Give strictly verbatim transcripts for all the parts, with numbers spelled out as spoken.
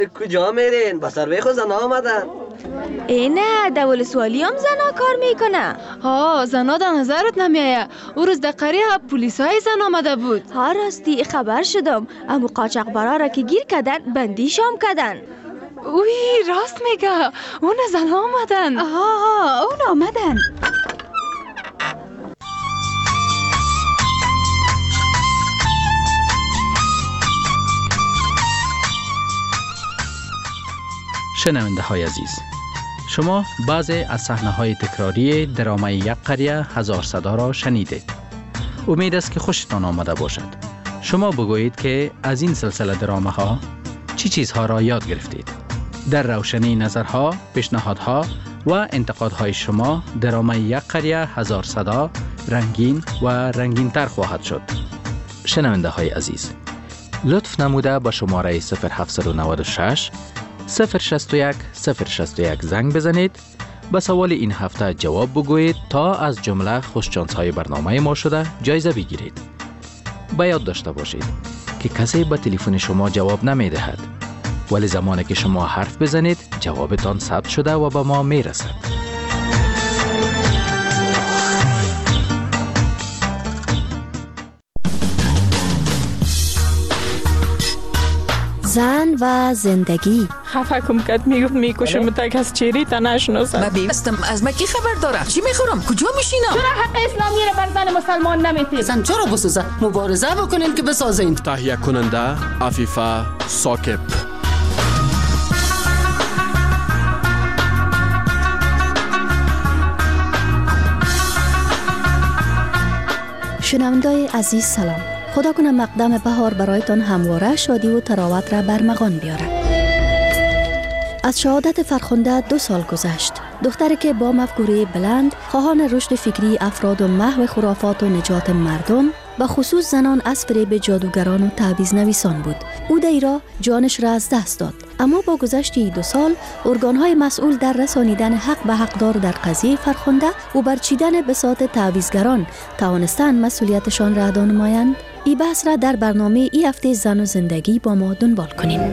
کجا میرین؟ با سروی خود زن آمدن. اینه دول سوالی هم زنا کار میکنه. ها زنا در نظرت نمیایه. او روز در قریه پولیس های زن آمده بود. ها راستی خبر شدم امو قاچاق برا را که گیر کردن بندیشام کردن. اوی راست میگه. اون زن آمدن. ها ها اون آمدن. شنونده های عزیز، شما بعضی از صحنه های تکراری درامای یک قریه هزار صدا را شنیدید. امید است که خوشتان آمده باشد. شما بگویید که از این سلسله درامه ها چی چیزها را یاد گرفتید. در روشنی نظرها، پیشنهادها و انتقادهای شما درامه یک قریه هزار صدا رنگین و رنگین تر خواهد شد. شنونده های عزیز، لطف نموده به شماره صفر هفت نه شش صفر شصت و یک صفر شصت و یک زنگ بزنید. به سوال این هفته جواب بگویید تا از جمله خوششانس های برنامه ما شده جایزه بگیرید. به یاد داشته باشید که کسی به تلفن شما جواب نمی دهد، ولی زمانی که شما حرف بزنید جوابتان ثبت شده و به ما می رسد. زن و زندگی. خفه کم کد میگفت میکشم تک از چیری تا نشناسم. من بیستم از من کی خبر داره؟ چی میخورم؟ کجا میشینم؟ چرا حق اسلامی رو بر زن مسلمان نمیتید؟ زن چرا بسوزه؟ مبارزه بکنین که بسازین. تهیه کننده عفیفه ساکب. شنوندای عزیز سلام. خدا کنه مقدم بهار برایتان همواره شادی و تراوت را برمغان بیاره. از شهادت فرخنده دو سال گذشت. دختری که با مفکوره بلند خواهان رشد فکری افراد و محو خرافات و نجات مردم و خصوص زنان از فریب جادوگران و تعویض نویسان بود. او در ایران جانش را از دست داد. اما با گذشت دو سال ارگانهای مسئول در رسانیدن حق به حقدار در قضیه فرخنده و برچیدن بساط تعویضگران توانستند مسئولیتشان را ادا نمایند. این بحث را در برنامه ای هفته زن و زندگی با ما دنبال کنیم.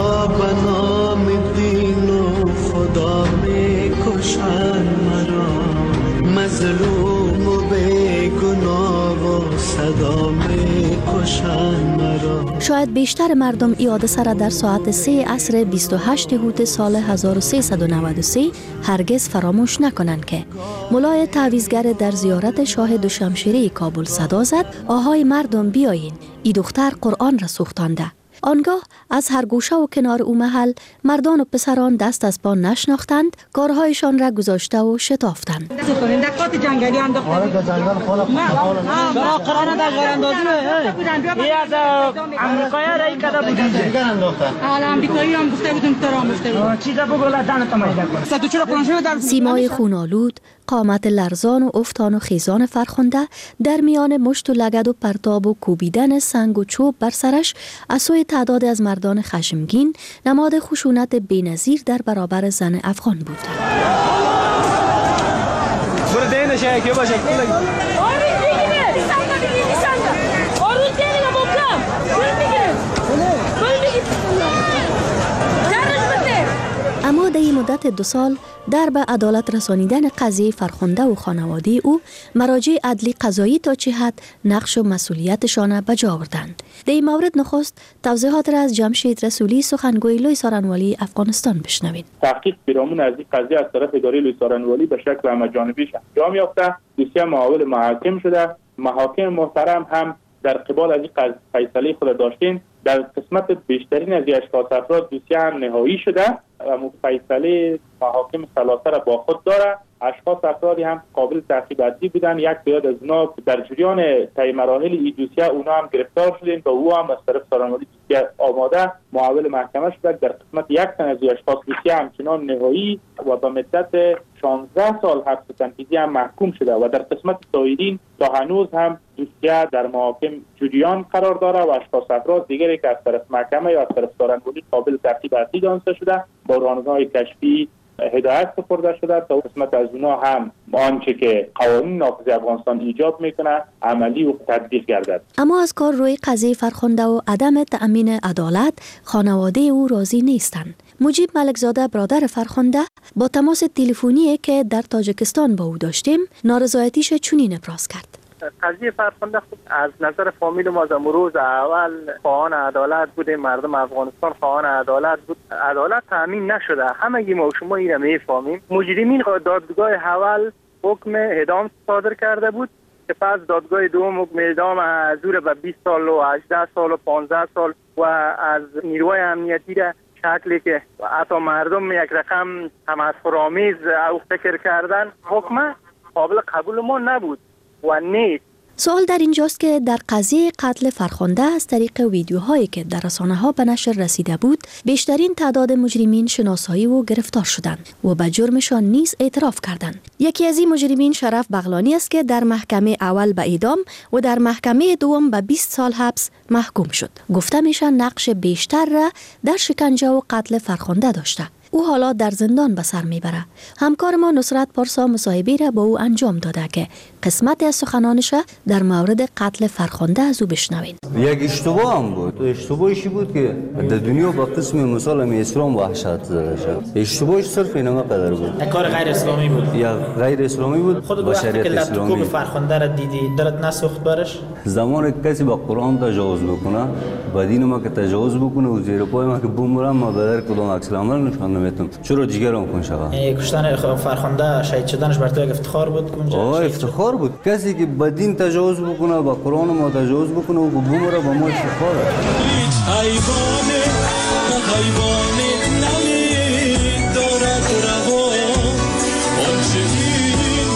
خدا می کشن مرا مظلوم و بیگناه و صدا می کشن مرا. شاید بیشتر مردم این حادثه را در ساعت سه عصر بیست و هشت هوت سال هزار و سیصد و نود و سه هرگز فراموش نکنند که مولای تعویضگر در زیارت شاه دوشمشیره کابل صدا زد آهای مردم بیایین، ای دختر قرآن را سوختانده. آنگاه از هر گوشه و کنار او محل مردان و پسران دست از پا نشناختند، کارهایشان را گذاشته و شتافتند. دکات جنگلی انداخته. آره در جنگل خاله. چرا قرار در غراندازی نه؟ ای از امریکایی رای کدا بودن. دیگر انداخته. حالا امریکایی هم گفته بودن ترام گفته بود. چیزا بگو دهن تا میده کن. صد و چهار پنجاه در سیمای خونالود، قامت لرزان و افتان و خیزان فرخنده در میان مشت و لگد و پرتاب و کوبیدن سنگ و چوب بر سرش از سوی تعداد از مردان خشمگین نماد خشونت بی‌نظیر در برابر زن افغان بود. اما در این مدت دو سال در به عدالت رسانیدن قضیه فرخنده و خانواده او مراجع عدلی قضایی تا چه حد نقش و مسئولیتشان به جا آوردند. در این مورد نخست توضیحات را از جمشید رسولی سخنگوی لوی سارنوالی افغانستان بشنوید. تحقیق پیرامون از این قضیه از طرف اداره لوی سارنوالی به شکل همه‌جانبی انجام یافته. دوسیه معاول محاکم شده. محاکم محترم هم در قبال از این فیصله خود داشتین. در قسمت بیشترین از اشخاص افراد دوسیه هم نهایی شده و فیصله محاکم ثلاثه را با خود داره. اشخاص افرادی هم قابل تعقیب عدلی بودن. یک تعداد از اونا در جریان طی مراحل این دوسیه اونا هم گرفتار شدن و او هم از طرف سارنوالی دوسیه آماده معاول محکمه شده. در قسمت یک تن از اشخاص دوسیه همچنان نهایی و به مدت شانزده سال حبس تنفیذی هم محکوم شده و در قسمت سایرین تا هنوز هم دوسیه در محاکم جریان قرار داره و اشخاص افراد دیگری که از طرف محکمه یا از طرف سارنوالی قابل تعقیب عدلی دانسته شده با راهنمایی کشفی هدایت سپرده شده تا قسمت از اونا هم آنچه که قوانین نافذ افغانستان ایجاب میکنه عملی و تطبیق گردد. اما از کار روی قضیه فرخنده و عدم تأمین عدالت خانواده او راضی نیستند. مجیب ملکزاده برادر فرخنده با تماس تلفنی که در تاجیکستان با او داشتیم نارضایتیش چنین ابراز کرد. قضیه فرخنده خود از نظر فامیل ما از روز اول خواهان عدالت بوده، مردم افغانستان خواهان عدالت بود. عدالت تامین نشده. همگی ما و شما این رو میفهمیم. مجرمین دادگاه اول حکم اعدام صادر کرده بود که پس دادگاه دوم حکم اعدام از او به بیست سال و هجده سال و پانزده سال و از نیروهای امنیتی را شکلی که حتی مردم یک رقم تمسخرآمیز او فکر کردن، حکم قابل قبول ما نبود و نیست. سوال در اینجاست که در قضیه قتل فرخنده از طریق ویدیوهایی که در رسانه‌ها به نشر رسیده بود بیشترین تعداد مجرمین شناسایی و گرفتار شدند و به جرمشان نیز اعتراف کردند. یکی از این مجرمین شرف بغلانی است که در محکمه اول به اعدام و در محکمه دوم به بیست سال حبس محکوم شد. گفته میشه نقش بیشتر را در شکنجه و قتل فرخنده داشته. او حالا در زندان به سر میبره. همکار ما نصرت پارسا مصاحبه را با او انجام داده که قسمت از سخنانش در مورد قتل فرخنده از او بشنوید. یک اشتباه هم بود. اشتباهی بود که در دنیا با قسم مثال می اسلام وحشت زده شد. اشتباهش صرف اینم قدر بود. کار غیر اسلامی بود. یا غیر اسلامی بود. خود وقتی که لپتاپ فرخنده را دیدی دلت نسوخت برش؟ زمان کسی با قرآن تجاوز بکنه و دین ما که تجاوز بکنه و زیر پای ما که بمرم ما بدر کدام عکس العمل نشون نمیتونم. چرا جیگرم کن شود؟ یعنی کشتن فرخنده شهید شدنش بر تو یک افتخار بود کنجا؟ آه افتخار بود. کسی که با دین تجاوز بکنه با قرآن ما تجاوز بکنه و بمره با ما افتخاره. حیوانه حیوانه نمی دارد روا آنچه این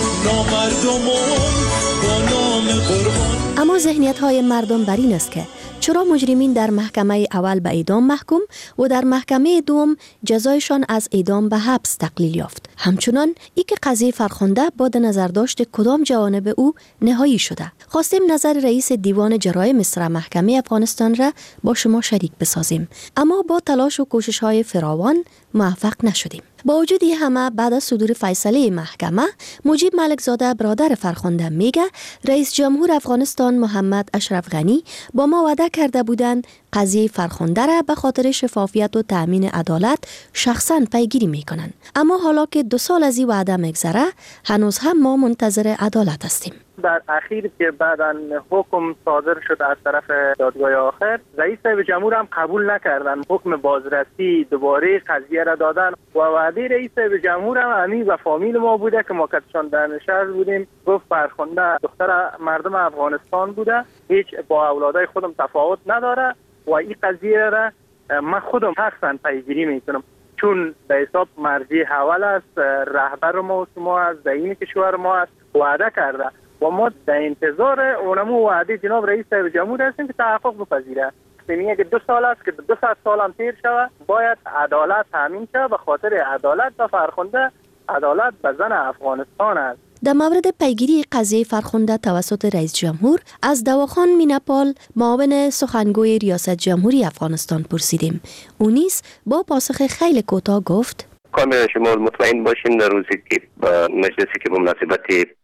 نامردمان با نام قربان. اما ذهنیت های مردم بر این است که چرا مجرمین در محکمه اول به اعدام محکوم و در محکمه دوم جزایشان از اعدام به حبس تقلیل یافت. همچنان ای که قضیه فرخنده با نظر داشت کدام جوانب او نهایی شده. خواستیم نظر رئیس دیوان جرایم مصر محکمه افغانستان را با شما شریک بسازیم، اما با تلاش و کوشش های فراوان موفق نشدیم. با وجود همه بعد از صدور فیصله محکمه مجیب ملکزاده برادر فرخنده میگه رئیس جمهور افغانستان محمد اشرف غنی با ما وعده کرده بودند قضیه فرخنده را به خاطر شفافیت و تأمین عدالت شخصاً پیگیری میکنن. اما حالا که دو سال از این وعده میگذره هنوز هم ما منتظر عدالت هستیم. در اخیر که بعداً حکم صادر شد از طرف دادگاه آخر، رئیس جمهور هم قبول نکردن حکم بازرسی دوباره قضیه را دادن و وعده رئیس جمهور هم همین و فامیل ما بوده که ما کتشان در نشست بودیم. گفت فرخنده دختر مردم افغانستان بوده، هیچ با اولادای خودم تفاوت نداره و این قضیه را من خودم شخصاً پیگیری میکنم چون به حساب مرجع اول است، رهبر ما و شما از دین کشور ما است، وعده کرده و ما در انتظار اونمو وعده جناب رئیس جمهور هستیم که تحقق بپذیره. میگه که دو سال است که دو سال سال هم تیر شود، باید عدالت تامین شود. به خاطر عدالت و فرخنده، عدالت به زن افغانستان است. در مورد پیگیری قضیه فرخنده توسط رئیس جمهور از دواخان میناپال معاون سخنگوی ریاست جمهوری افغانستان پرسیدیم. او نیز با پاسخ خیلی کوتاه گفت: کاملا شما مطمئن باشین در روزی که با مجلسی که به مناسبت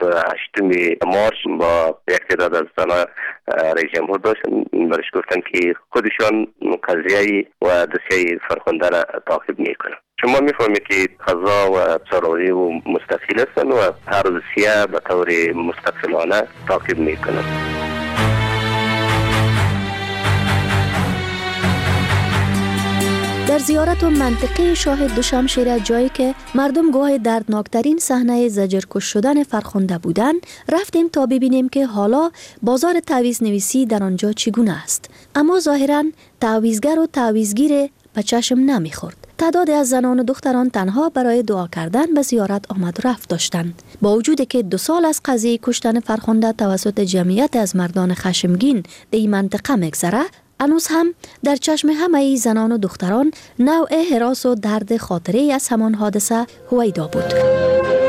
هشتم مارس با یک تعداد از زنان رئیس جمهور داشتن، برش گفتن که خودشان قضیه و دوسیه فرخنده را تعقیب میکنن. شما میفهمید که قضا و سراوی و مستقل هستن و هر دوسیه به طور مستقلانه تعقیب میکنن. در زیارت و منطقه شاه دوشمشیر، جایی که مردم گواه دردناکترین صحنه زجرکش شدن فرخنده بودند، رفتیم تا ببینیم که حالا بازار تعویض نویسی در آنجا چگونه است. اما ظاهراً تعویضگر و تعویضگیر به چشم نمیخورد. تعداد از زنان و دختران تنها برای دعا کردن به زیارت آمد و رفت داشتند. با وجود که دو سال از قضیه کشتن فرخنده توسط جمعیت از مردان خشمگین در این منطقه میگذره، هنوز هم در چشم همه زنان و دختران نوع هراس و درد خاطره از همان حادثه هویدا بود.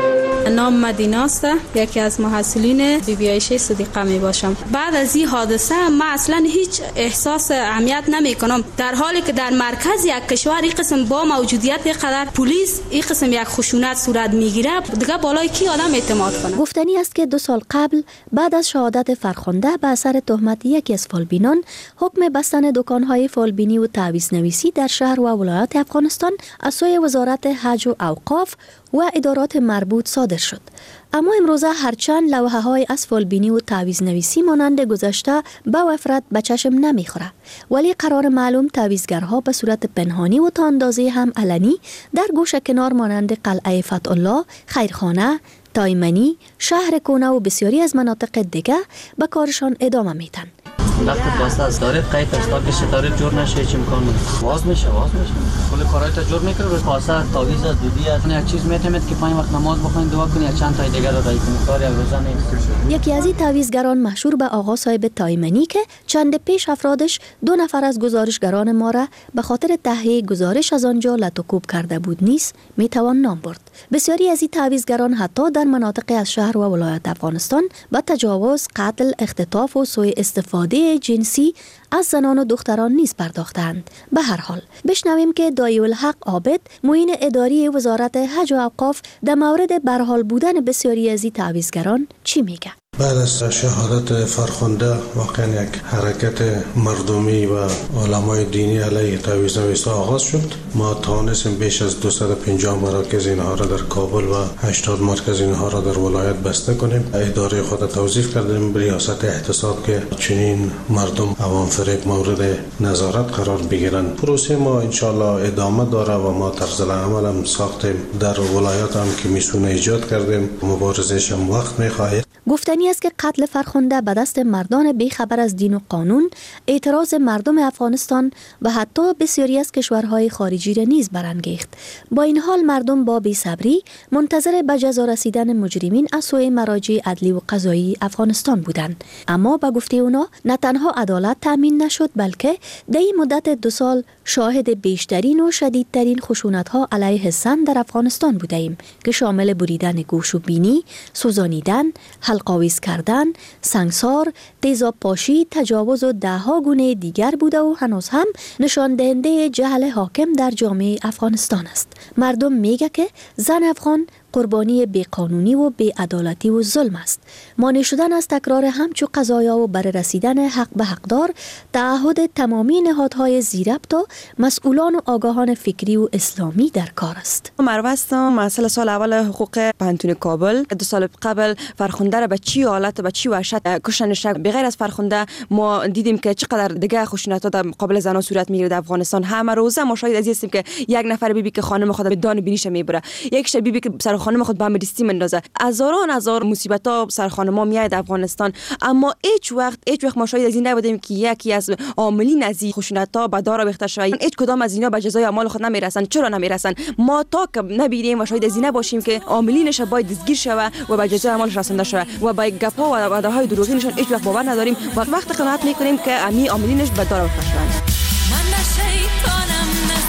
نام مدیناست، یکی از محصلین بی بی عایشه صدیقه می باشم. بعد از این حادثه من اصلا هیچ احساس اهمیت نمی کنم، در حالی که در مرکز یک کشور این قسم با موجودیت قدر پلیس این قسم یک خشونت صورت میگیره، دیگه بالای کی آدم اعتماد کنه؟ گفتنی است که دو سال قبل بعد از شهادت فرخنده به اثر تهمت یکی از فالبینان حکم بستن دکان‌های فالبینی و تعویض نویسی در شهر و ولایات افغانستان از سوی وزارت حج و اوقاف و ادارات مربوط صادر شد. اما امروزه هرچند لوحه‌های از فالبینی و تعویض نویسی مانند گذشته به وفرت به چشم نمیخوره، ولی قرار معلوم تعویضگرها به صورت پنهانی و تا اندازه هم علنی در گوشه کنار مانند قلعه فتح الله، خیرخانه، تایمنی، شهر کونه و بسیاری از مناطق دیگه به کارشان ادامه میتن. وقت واسه از داره قید است تا که ستاره جور نشه چه امکان نداره. واز میشه واز میشه کل کارهای تا جور میکنه. واسه تعویض دودی است یک چیز میتونید که پنج وقت نماز بخونید دعا کنید چند تا دیگه رو رای کنید کار یک روزه نیست. یکی از این تعویضگران مشهور به آقا صاحب تایمنی که چند پیش افرادش دو نفر از گزارشگران ما را به خاطر تهیه گزارش از آنجا لطوکوب کرده بود نیست میتوان نام برد. بسیاری از این تعویضگران حتی در مناطق از شهر و ولایت افغانستان به تجاوز، قتل، اختطاف و سوء استفاده جنسی از زنان و دختران نیز پرداختند. به هر حال بشنویم که دایی الحق عابد معین اداری وزارت حج و اوقاف در مورد برحال بودن بسیاری از این تعویضگران چی میگه. بعد از شهادت فرخنده واقعا یک حرکت مردمی و علمای دینی علیه تعویض نویسی آغاز شد. ما توانستیم بیش از دویست و پنجاه مراکز اینها را در کابل و هشتاد مرکز اینها را در ولایت بسته کنیم. اداره خود توظیف کردیم به ریاست احتساب که چنین مردم عوام فریب مورد نظارت قرار بگیرند. پروسه ما انشالله ادامه داره و ما طرز عمل هم ساختیم. در ولایت هم که میسونه ایجاد کردیم. مبارزش هم وقت میخواهد. گفتنی است که قتل فرخنده به دست مردان بیخبر از دین و قانون اعتراض مردم افغانستان و حتی بسیاری از کشورهای خارجی را نیز برانگیخت. با این حال مردم با بی‌صبری منتظر به جزا رسیدن مجرمین از سوی مراجع عدلی و قضایی افغانستان بودند. اما به گفته اونا نه تنها عدالت تامین نشد، بلکه در این مدت دو سال شاهد بیشترین و شدیدترین خشونت‌ها علیه زن در افغانستان بودیم که شامل بریدن گوش و بینی، سوزانیدن، حلق‌آویز کردن، سنگسار، تیزاب پاشی، تجاوز و دهها گونه دیگر بوده و هنوز هم نشان دهنده جهل حاکم در جامعه افغانستان است. مردم میگه که زن افغان قربانی بیقانونی و بی‌عدالتی و ظلم است. مانع شدن از تکرار همچو قضایا و بر رسیدن حق به حقدار تعهد تمامی نهادهای زیربط و مسئولان و آگاهان فکری و اسلامی در کار است. مروه هستم، مسئله سال اول حقوق پانتون کابل. دو سال قبل فرخنده را به چی حالت به چی وحشت کشتنش. بغیر از فرخنده ما دیدیم که چقدر دیگه خشونت‌ها در مقابل زنان صورت میگیره در افغانستان. همه روزه ما شاهد از هستیم که یک نفر بیبی که خانم خود به دان بینیش میبره، یک شب بیبی که سر خانم خود به مدرستی مندازه. هزاران هزار مصیبت‌ها سر خانم‌ها میاد افغانستان، اما هیچ وقت هیچ وقت ما شاهد از این نبودیم که یکی از عاملین از این خشونت‌ها به دار آویخته شود. هیچ کدام از اینا به جزای اعمال خود نمیرسن. چرا نمیرسن؟ ما تا که نبینیم و شاهد از این نباشیم که عاملینش باید دستگیر شود و به جزای اعمالش رسانده شود و با گپ‌ها و وعده‌های دروغینشون هیچ وقت باور نداریم و وقت قناعت می‌کنیم که امی عاملینش به دار آویخته شوند. من شیطانم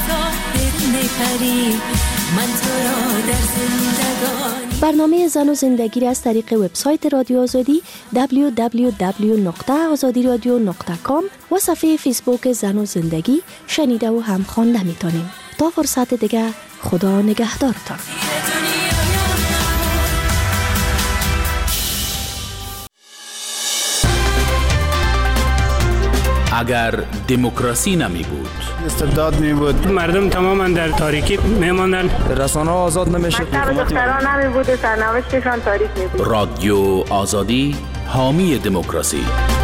نساخت نپری من تو را در زندگانی. برنامه زن و زندگی را از طریق وبسایت رادیو آزادی دبلیو دبلیو دبلیو نقطه آزادی رادیو نقطه کام و صفحه فیسبوک زن و زندگی شنیده و هم خوانده میتونیم. تا فرصت دیگه خدا نگهدارتان. اگر دموکراسی نمی بود، استبداد می بود، مردم تماما در تاریکی می ماندن، رسانه ها آزاد نمیشد، دختران نمی بود و سرنوشتشان تاریک می بود. رادیو آزادی حامی دموکراسی.